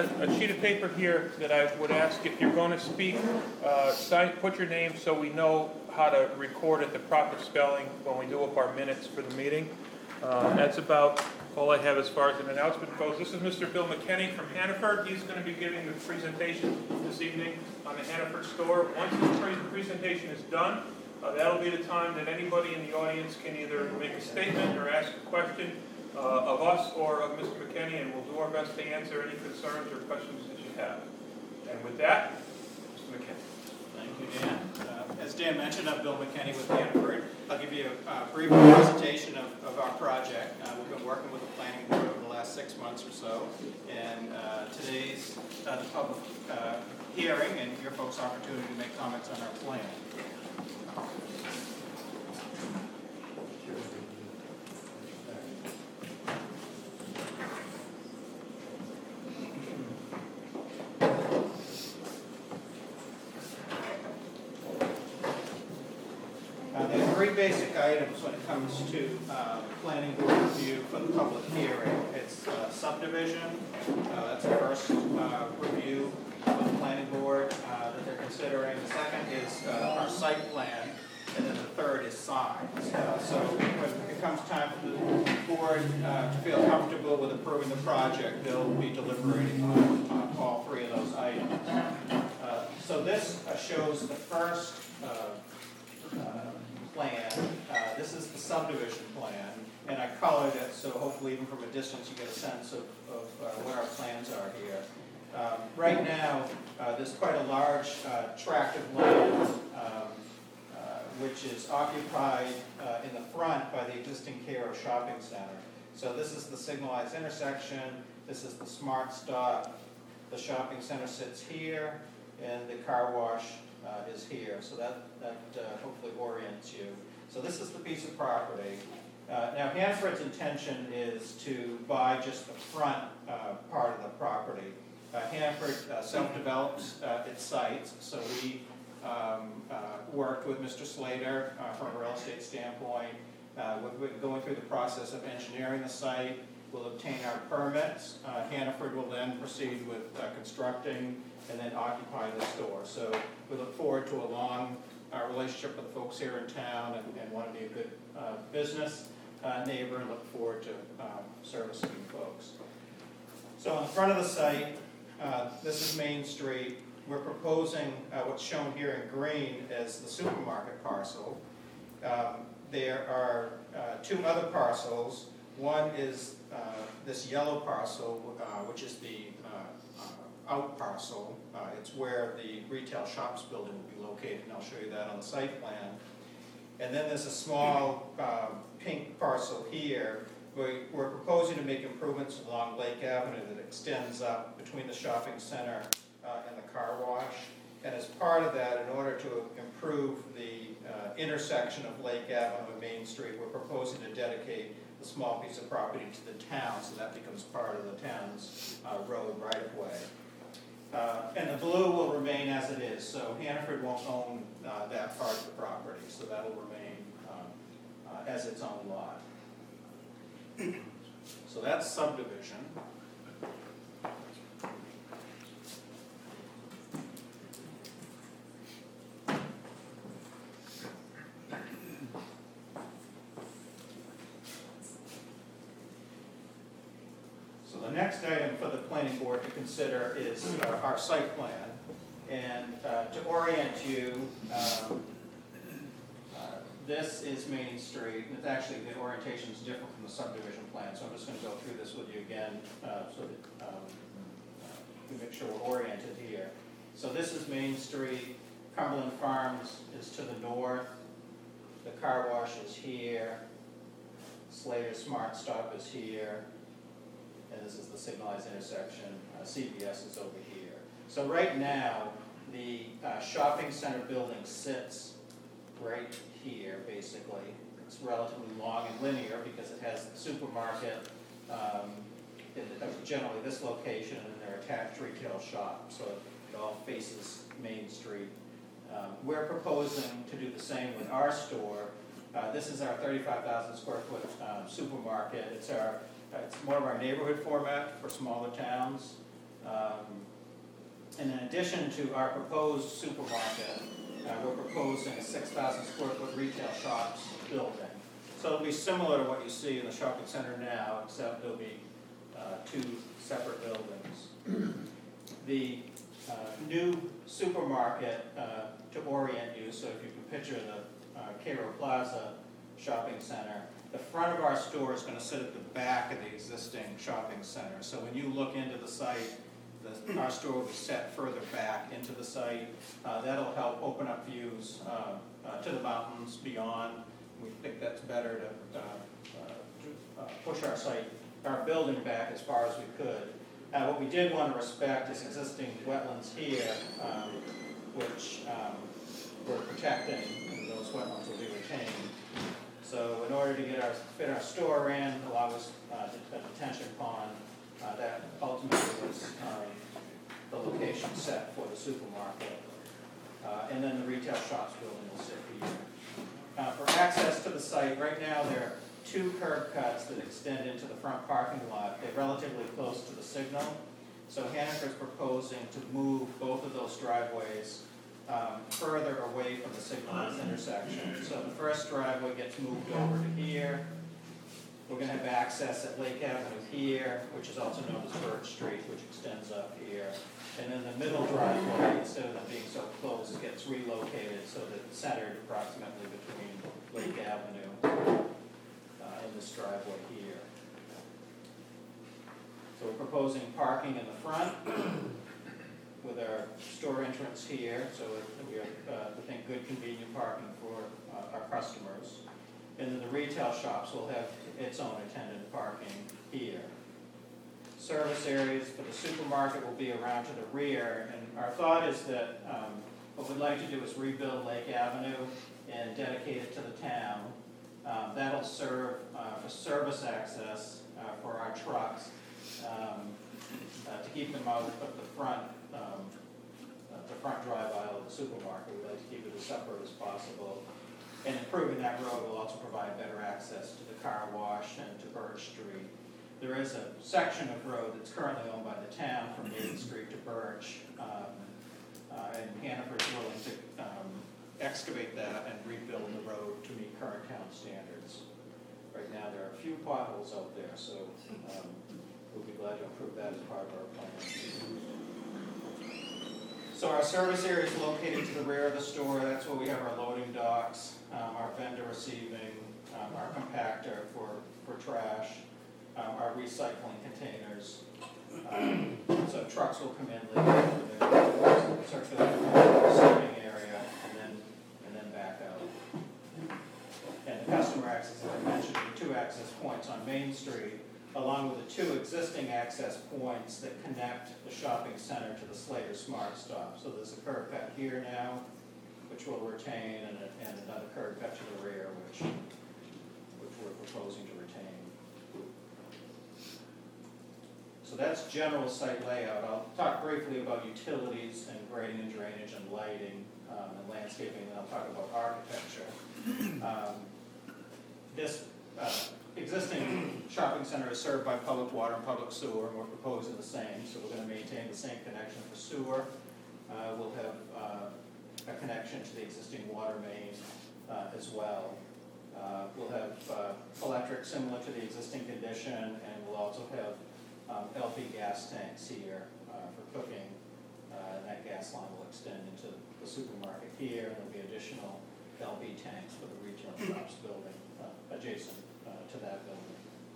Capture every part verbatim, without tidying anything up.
a, a sheet of paper here that I would ask if you're going to speak, uh, sign, put your name so we know how to record it, the proper spelling when we do up our minutes for the meeting. Uh, that's about all I have as far as an announcement goes. This is Mister Bill McKenney from Hannaford. He's going to be giving the presentation this evening on the Hannaford store. Once the presentation is done, uh, that'll be the time that anybody in the audience can either make a statement or ask a question Uh, of us or of Mister McKenney, and we'll do our best to answer any concerns or questions that you have. And with that, Mister McKenney. Thank you, Dan. Uh, as Dan mentioned, I'm Bill McKenney with Hannaford. I'll give you a uh, brief presentation of, of our project. Uh, we've been working with the planning board over the last six months or so, and uh, today's uh, the public uh, hearing and your folks' opportunity to make comments on our plan. Basic items when it comes to uh, planning board review for the public hearing. It's uh, subdivision. Uh, that's the first uh, review of the planning board uh, that they're considering. The second is uh, our site plan, and then the third is signs. Uh, so when it comes time for the board uh, to feel comfortable with approving the project, they'll be deliberating on, on all three of those items. Uh, so this uh, shows the first uh, uh, plan. Uh, this is the subdivision plan, and I colored it so hopefully even from a distance you get a sense of, of uh, what our plans are here. Um, right now, uh, there's quite a large uh, tract of land um, uh, which is occupied uh, in the front by the existing Cairo Shopping Center. So this is the signalized intersection, this is the Smart Stop, the shopping center sits here, and the car wash Uh, is here, so that, that uh, hopefully orients you. So this is the piece of property. Uh, now Hannaford's intention is to buy just the front uh, part of the property. Uh, Hannaford uh, self-develops uh, its sites, so we um, uh, worked with Mister Slater uh, from a real estate standpoint. Uh, we're going through the process of engineering the site. We'll obtain our permits. Uh, Hannaford will then proceed with uh, constructing and then occupy the store. So we look forward to a long uh, relationship with the folks here in town and, and want to be a good uh, business uh, neighbor and look forward to um, servicing you folks. So on the front of the site, uh, this is Main Street. We're proposing uh, what's shown here in green as the supermarket parcel. Um, there are uh, two other parcels. One is uh, this yellow parcel, uh, which is the out parcel. Uh, it's where the retail shops building will be located, and I'll show you that on the site plan. And then there's a small uh, pink parcel here. We, we're proposing to make improvements along Lake Avenue that extends up between the shopping center uh, and the car wash. And as part of that, in order to improve the uh, intersection of Lake Avenue and Main Street, we're proposing to dedicate a small piece of property to the town, so that becomes part of the town's uh, road right-of-way. Uh, and the blue will remain as it is, so Hannaford won't own uh, that part of the property, so that will remain um, uh, as its own lot. So that's subdivision. The next item for the planning board to consider is uh, our site plan. And uh, to orient you, um, uh, this is Main Street. And it's actually, the orientation is different from the subdivision plan, so I'm just going to go through this with you again uh, so that um, uh, we make sure we're oriented here. So this is Main Street. Cumberland Farms is to the north. The car wash is here. Slater Smart Stop is here. And this is the signalized intersection. Uh, C V S is over here. So right now, the uh, shopping center building sits right here, basically. It's relatively long and linear because it has the supermarket, um, in the, generally this location, and then there are attached retail shops. So it all faces Main Street. Um, we're proposing to do the same with our store. Uh, this is our thirty-five thousand square foot um, supermarket. It's our Uh, it's more of our neighborhood format for smaller towns. Um, And in addition to our proposed supermarket, uh, we're proposing a six thousand square foot retail shops building. So it'll be similar to what you see in the shopping center now, except there'll be uh, two separate buildings. The uh, new supermarket, uh, to orient you, so if you can picture the uh, Cairo Plaza shopping center, the front of our store is going to sit at the back of the existing shopping center. So when you look into the site, the, our store will be set further back into the site. Uh, that'll help open up views uh, uh, to the mountains beyond. We think that's better to uh, uh, uh, push our site, our building back as far as we could. Uh, what we did want to respect is existing wetlands here, um, which um, we're protecting, and those wetlands will be retained. So in order to get our, fit our store in, allow us uh, a detention pond, uh, that ultimately was um, the location set for the supermarket. Uh, and then the retail shops building will sit here. Uh, for access to the site, right now there are two curb cuts that extend into the front parking lot. They're relatively close to the signal. So Hannaford's proposing to move both of those driveways um, further away from the signal intersection. So the first driveway gets moved over to here. We're going to have access at Lake Avenue here, which is also known as Birch Street, which extends up here. And then the middle driveway, instead of them being so close, gets relocated so that it's centered approximately between Lake Avenue uh, and this driveway here. So we're proposing parking in the front with our store entrance here, so we have, uh, we think, good convenient parking for uh, our customers. And then the retail shops will have its own attendant parking here. Service areas for the supermarket will be around to the rear, and our thought is that um, what we'd like to do is rebuild Lake Avenue and dedicate it to the town. Um, that'll serve uh, for service access uh, for our trucks, um, uh, to keep them out of the front, um, uh, the front drive aisle of the supermarket. We'd like to keep it as separate as possible. And improving that road will also provide better access to the car wash and to Birch Street. There is a section of road that's currently owned by the town from Main Street to Birch, um, uh, and Hannaford's willing to um, excavate that and rebuild the road to meet current town standards. Right now there are a few potholes out there, so um, we'll be glad to improve that as part of our plan. So our service area is located to the rear of the store. That's where we have our loading docks, um, our vendor receiving, um, our compactor for, for trash, um, our recycling containers. Um, so trucks will come in later, circulate the receiving area, and then and then back out. And the customer access, as I mentioned, the two access points on Main Street, along with the two existing access points that connect the shopping center to the Slater Smart Stop. So there's a curb cut here now, which we'll retain, and, a, and another curb cut to the rear, which, which we're proposing to retain. So that's general site layout. I'll talk briefly about utilities and grading and drainage and lighting um, and landscaping, and then I'll talk about architecture. Um, this uh, existing shopping center is served by public water and public sewer, and we're proposing the same. So we're going to maintain the same connection for sewer. Uh, we'll have uh, a connection to the existing water main uh, as well. Uh, we'll have uh, electric similar to the existing condition, and we'll also have um, L P gas tanks here uh, for cooking, uh, and that gas line will extend into the supermarket here, and there'll be additional L P tanks for the retail shops building uh, adjacent uh, to that building.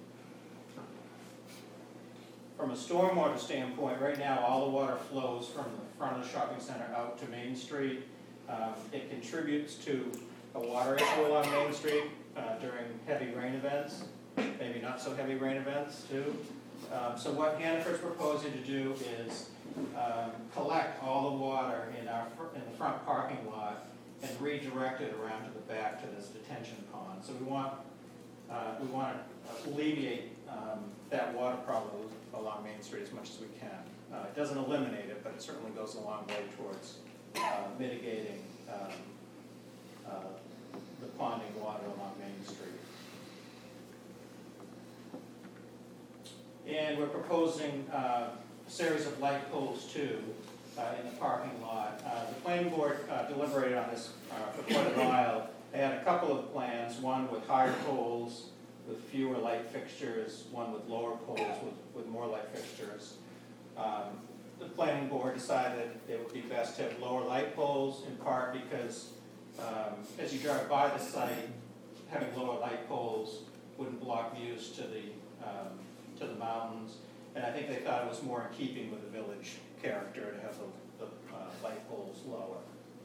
From a stormwater standpoint, right now all the water flows from the front of the shopping center out to Main Street. Um, it contributes to a water issue along Main Street uh, during heavy rain events, maybe not so heavy rain events too. Um, so what Hannaford's proposing to do is um, collect all the water in our in the front parking lot and redirect it around to the back to this detention pond. So we want uh, we want to alleviate um, that water problem along Main Street as much as we can. Uh, it doesn't eliminate it, but it certainly goes a long way towards uh, mitigating um, uh, the ponding water along Main Street. And we're proposing uh, a series of light poles too uh, in the parking lot. Uh, The planning board uh, deliberated on this uh, for quite a while. They had a couple of plans, one with higher poles with fewer light fixtures, one with lower poles with, with more light fixtures. Um, The planning board decided it would be best to have lower light poles, in part because um, as you drive by the site, having lower light poles wouldn't block views to the, um, to the mountains. And I think they thought it was more in keeping with the village character to have the, the uh, light poles lower.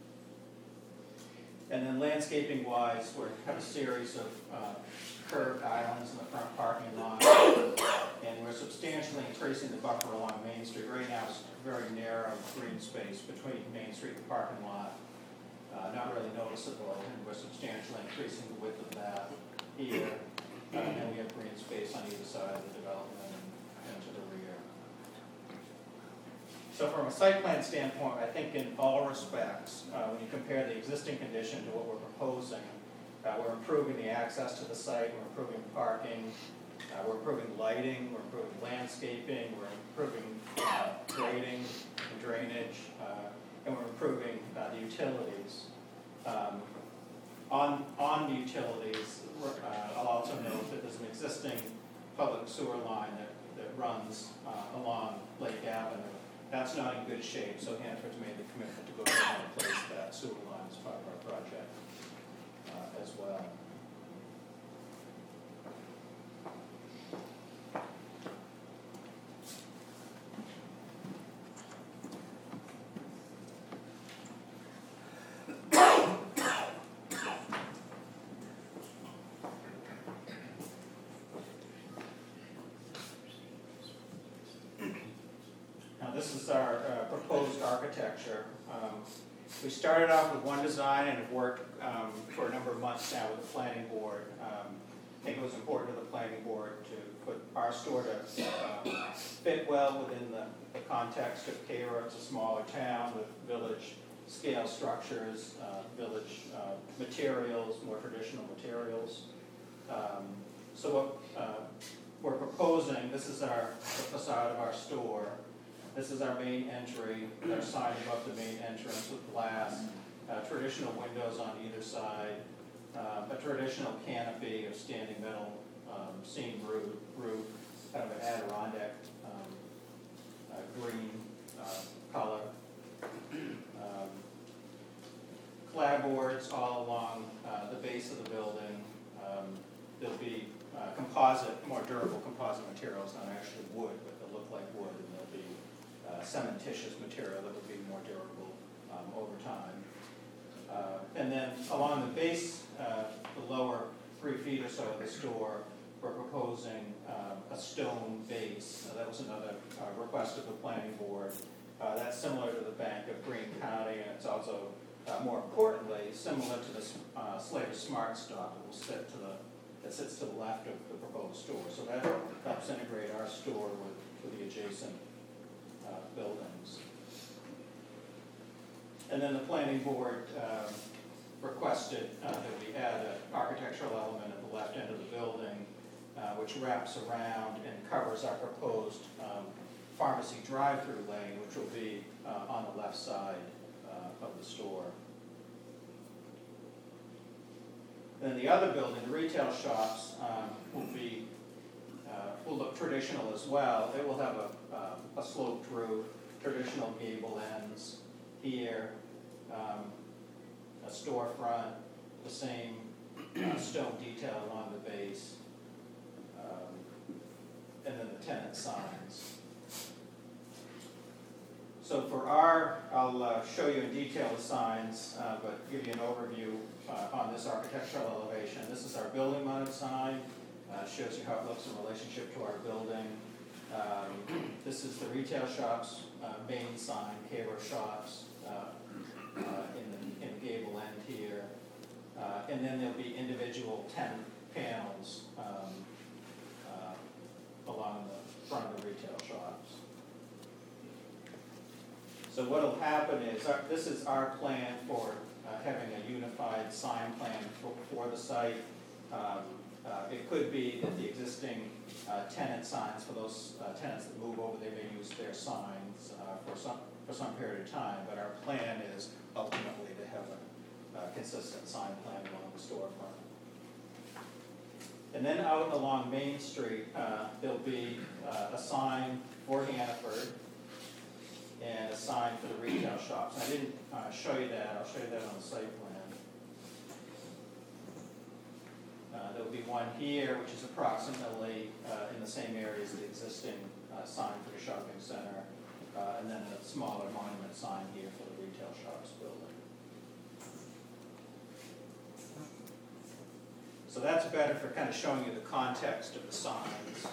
And then landscaping wise, we have a series of uh, curved islands in the front parking lot. And we're substantially increasing the buffer along Main Street. Right now it's very narrow green space between Main Street and the parking lot. Uh, not really noticeable, and we're substantially increasing the width of that here. Uh, and we have green space on either side of the development and, and to the rear. So from a site plan standpoint, I think in all respects, uh, when you compare the existing condition to what we're proposing, uh, we're improving the access to the site, we're improving parking, uh, we're improving lighting, we're improving landscaping, we're improving uh, grading and drainage, uh, and we're improving uh, the utilities. Um, on, on the utilities, uh, I'll also note that there's an existing public sewer line that, that runs uh, along Lake Avenue. That's not in good shape, so Hanford's made the commitment to go ahead and replace that sewer line as part of our project uh, as well. This is our uh, proposed architecture. Um, we started off with one design and have worked um, for a number of months now with the planning board. Um, I think it was important to the planning board to put our store to uh, fit well within the, the context of Cairo. It's a smaller town with village scale structures, uh, village uh, materials, more traditional materials. Um, so what uh, we're proposing, this is our the facade of our store. This is our main entry, our sign above the main entrance with glass, uh, traditional windows on either side, uh, a traditional canopy of standing metal um, seam roof, roof, kind of an Adirondack um, uh, green uh, color. Um, clapboards all along uh, the base of the building. Um, there'll be uh, composite, more durable composite materials, not actually wood, but they'll look like wood, and they'll be Uh, cementitious material that will be more durable um, over time. Uh, and then along the base, uh, the lower three feet or so of the store, we're proposing uh, a stone base. Uh, that was another uh, request of the planning board. Uh, that's similar to the Bank of Greene County, and it's also, uh, more importantly, similar to the uh, Slater Smart Stop that will sit to the that sits to the left of the proposed store. So that helps integrate our store with, with the adjacent Uh, buildings. And then the planning board um, requested uh, that we add an architectural element at the left end of the building, uh, which wraps around and covers our proposed um, pharmacy drive-through lane, which will be uh, on the left side uh, of the store. Then the other building, the retail shops, um, will be uh, will look traditional as well. They will have a Um, a sloped roof, traditional gable ends here, um, a storefront, the same uh, stone detail along the base, um, and then the tenant signs. So for our, I'll uh, show you in detail the signs, uh, but give you an overview uh, on this architectural elevation. This is our building mounted sign, uh, shows you how it looks in relationship to our building. Um, this is the retail shops, uh, main sign, Cairo Shops, uh, uh, in, the, in the gable end here. Uh, and then there'll be individual tenant panels um, uh, along the front of the retail shops. So what'll happen is, our, this is our plan for uh, having a unified sign plan for, for the site. Um, uh, it could be that the existing uh, tenant signs, for those uh, tenants that move over, they may use their signs uh, for some, for some period of time, but our plan is ultimately to have a uh, consistent sign plan along the storefront. And then out along Main Street, uh, there'll be uh, a sign for Hannaford and a sign for the retail shops. I didn't uh, show you that. I'll show you that on the site plan. Uh, there'll be one here, which is approximately uh, in the same area as the existing uh, sign for the shopping center, uh, and then a smaller monument sign here for the retail shops building. So that's better for kind of showing you the context of the signs.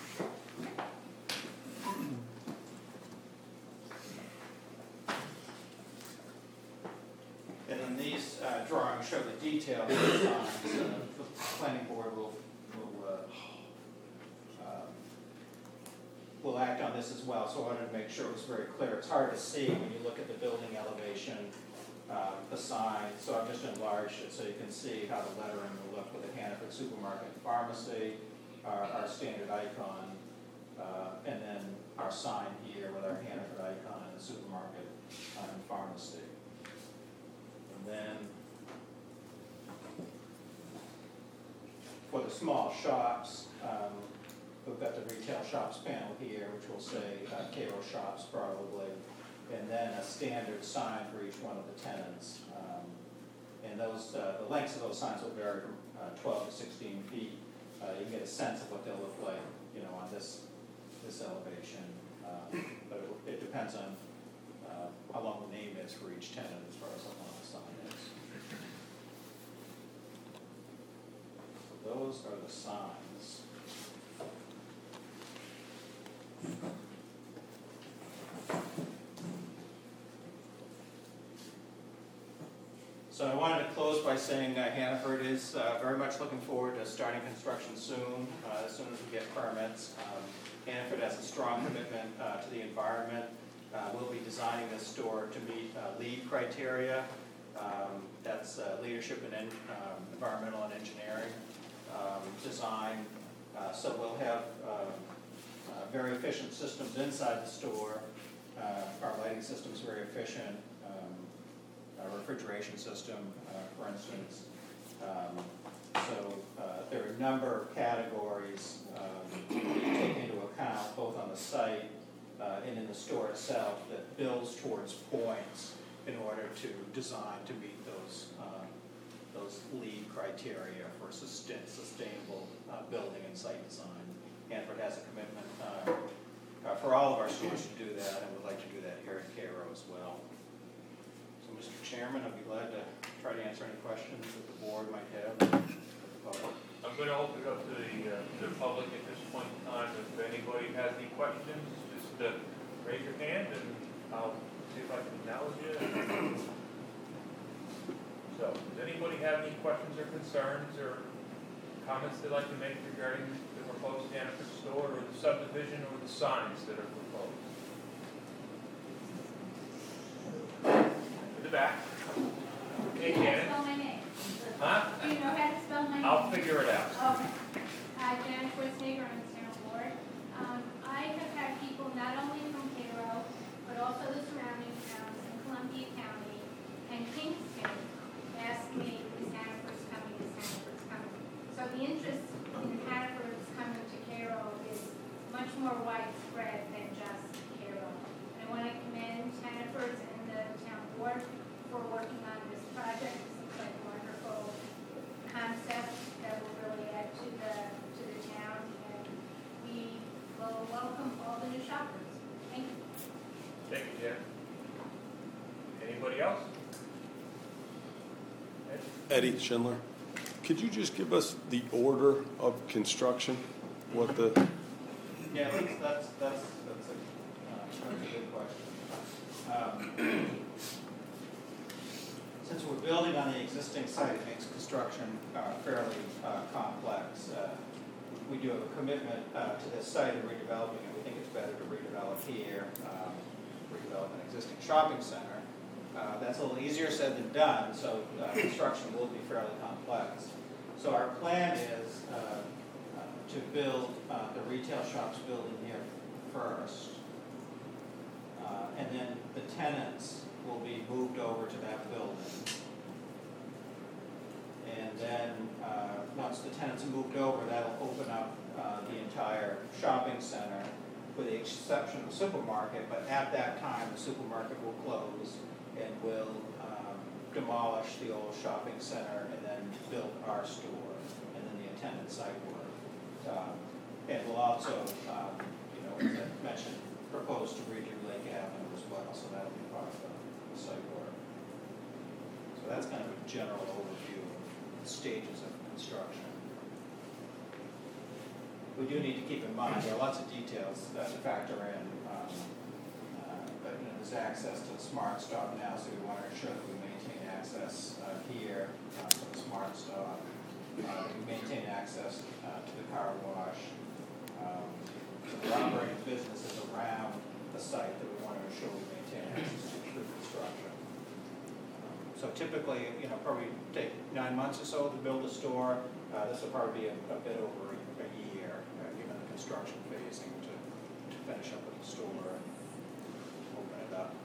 And then these uh, drawings show the detail of the signs. Uh, the planning board will, will, uh, uh, will act on this as well, so I wanted to make sure it was very clear. It's hard to see when you look at the building elevation, uh, the sign, so I've just enlarged it so you can see how the lettering will look with the Hannaford Supermarket and Pharmacy, our, our standard icon, uh, and then our sign here with our Hannaford icon and the supermarket uh, and pharmacy. And then for the small shops, um, we've got the retail shops panel here, which will say uh, Cairo Shops probably, and then a standard sign for each one of the tenants. Um, and those, uh, the lengths of those signs will vary from uh, twelve to sixteen feet. Uh, you can get a sense of what they'll look like, you know, on this this elevation. Uh, but it, it depends on uh, how long the name is for each tenant as far as how long the sign is. So those are the signs. So I wanted to close by saying uh, Hannaford is uh, very much looking forward to starting construction soon, uh, as soon as we get permits. Um, Hannaford has a strong commitment uh, to the environment. Uh, we'll be designing this store to meet uh, LEED criteria. Um, that's uh, leadership in en um, environmental and engineering um, design. Uh, so we'll have um, uh, very efficient systems inside the store. Uh, our lighting system is very efficient. Um, our refrigeration system, uh, for instance. Um, so uh, there are a number of categories um, to take into account, both on the site uh, and in the store itself, that builds towards points in order to design to meet those uh, those LEED criteria for sustain, sustainable uh, building and site design. Hannaford has a commitment uh, uh, for all of our stores to do that, and would like to do that here at Cairo as well. So, Mister Chairman, I'd be glad to try to answer any questions that the board might have. I'm going to open it up to the, uh, to the public at this point in time. If anybody has any questions, just uh, raise your hand and I'll see if I can acknowledge you. So, does anybody have any questions or concerns or comments they'd like to make regarding the proposed Hannaford store or the subdivision or the signs that are proposed? To the back. Hey, Janet. Spell my name. Huh? Do you know how to spell my name? I'll figure it out. Okay. Uh, Janet Schwarzenegger, I'm the town board. Um, I have had people not only from Cairo, but also the surrounding towns in Columbia County and Kingston ask me, is Hannaford's coming, is Hannaford's coming? So the interest in Hannaford's coming to Cairo is much more widespread than just Cairo. And I want to commend Hannaford's and the town board for working on this project. It looks like a wonderful concept that will really add to the to the town, and we will welcome all the new shoppers. Thank you. Thank you, Janet. Anybody else? Ed? Eddie Schindler, could you just give us the order of construction? What the, Yeah, that's, that's, that's, that's, a, uh, that's a good question. Um, since we're building on the existing site, it makes construction uh, fairly uh, complex. Uh, we do have a commitment uh, to this site and redeveloping it. We think it's better to redevelop here, um, redevelop an existing shopping center. Uh, that's a little easier said than done, so uh, construction will be fairly complex. So our plan is uh, build uh, the retail shops building here first. Uh, And then the tenants will be moved over to that building. And then, uh, once the tenants are moved over, that'll open up uh, the entire shopping center with the exception of the supermarket, but at that time, the supermarket will close and will um, demolish the old shopping center and then build our store and then the attendant site work. Um, And we'll also, um, you know, as I mentioned, propose to redo Lake Avenue as well, so that'll be part of the the site work. So that's kind of a general overview of the stages of construction. We do need to keep in mind, there are lots of details that to factor in, um, uh, but, you know, there's access to the Smart Stop now, so we want to ensure that we maintain access uh, here uh, to the Smart Stop. Uh, We maintain access uh, to the car wash. Um, So we're operating businesses around the site that we want to ensure we maintain access to through construction. Um, So typically, you know, probably take nine months or so to build a store. Uh, This will probably be a a bit over a a year, uh, given the construction phasing to to finish up with the store and open it up.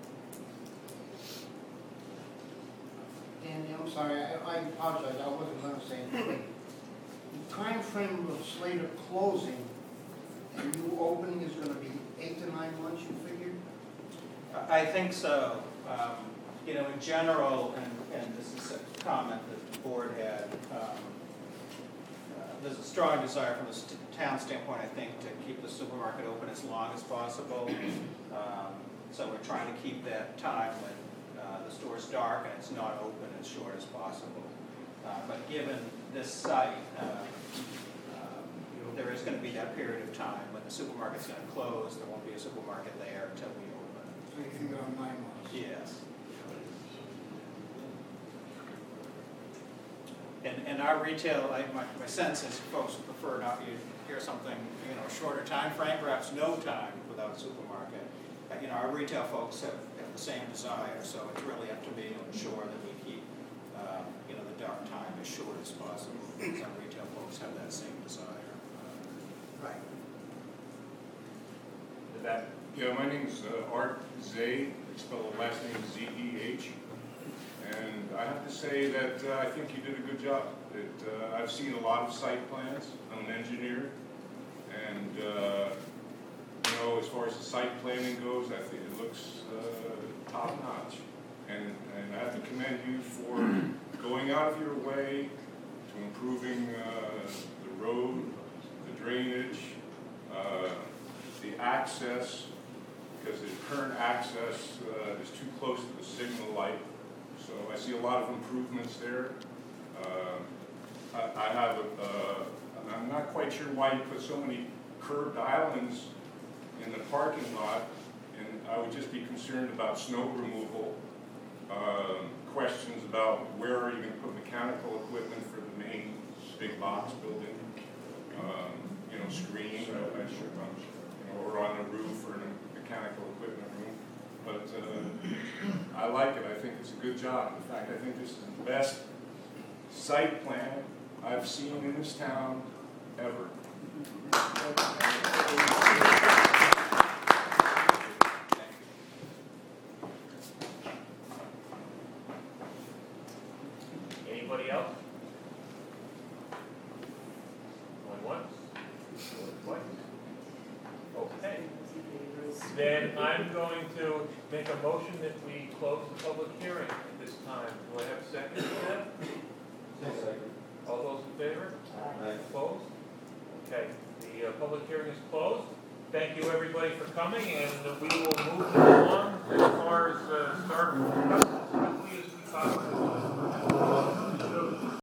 Danny, I'm sorry, I I apologize, I wasn't gonna say anything. The time frame of Slater closing and new opening is gonna be eight to nine months, you figured? I I think so. Um, You know, in general, and, and this is a comment that the board had, um, uh, there's a strong desire from the st- town standpoint, I think, to keep the supermarket open as long as possible. Um, So we're trying to keep that time when uh, the store's dark and it's not open as short as possible. Uh, But given this site, uh, um, there is going to be that period of time when the supermarket's going to close, there won't be a supermarket there until we open. So you figure on nine months? Yes. And, and our retail, I, my, my sense is folks prefer not, you hear something, you know, shorter time frame, perhaps no time without a supermarket. Uh, You know, our retail folks have, have the same desire, so it's really up to me to ensure that we keep, um, you know, the dark time as short as possible. Some retail folks have that same desire. Right. The back. Yeah, my name's uh, Art Zay, it's spelled the last name Z E H. And I have to say that uh, I think you did a good job. It, uh, I've seen a lot of site plans, I'm an engineer, and, uh, you know, as far as the site planning goes, I think it looks uh, top notch. And, and I have to commend you for going out of your way to improving uh, the road, the drainage, uh, the access, because the current access uh, is too close to the signal light. So I see a lot of improvements there. Uh, I, I have, a, uh, I'm not quite sure why you put so many curved islands in the parking lot, and I would just be concerned about snow removal, uh, questions about where are you going to put mechanical equipment for the main big box building, um, you know, screening, I, I should, um, you know, or on the roof or in a mechanical equipment room. But uh, I like it. I think it's a good job. In fact, I think this is the best site plan I've seen in this town ever. Anybody else? Going once? Going twice? Okay. Then I'm going to make a motion that we close the public hearing at this time. Do I have a second for that? All those in favor? Opposed? Okay, the uh, public hearing is closed. Thank you, everybody, for coming, and we will move along as far as uh, start as quickly as we possibly can.